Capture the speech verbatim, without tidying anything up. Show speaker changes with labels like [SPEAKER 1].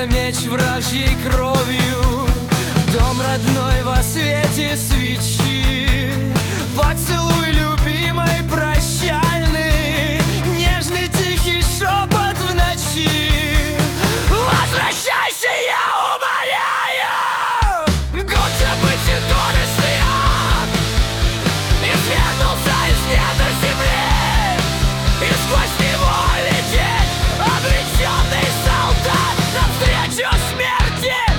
[SPEAKER 1] Искрился меч вражьей кровью, дом родной во свете свечи. Поцелуй любимой прощальный, нежный тихий шепот в ночи. Возвращайся, я умоляю! Год забытый горестный ад извергнулся из недр земли, и сквозь него летит обреченный солдат навстречу смерти.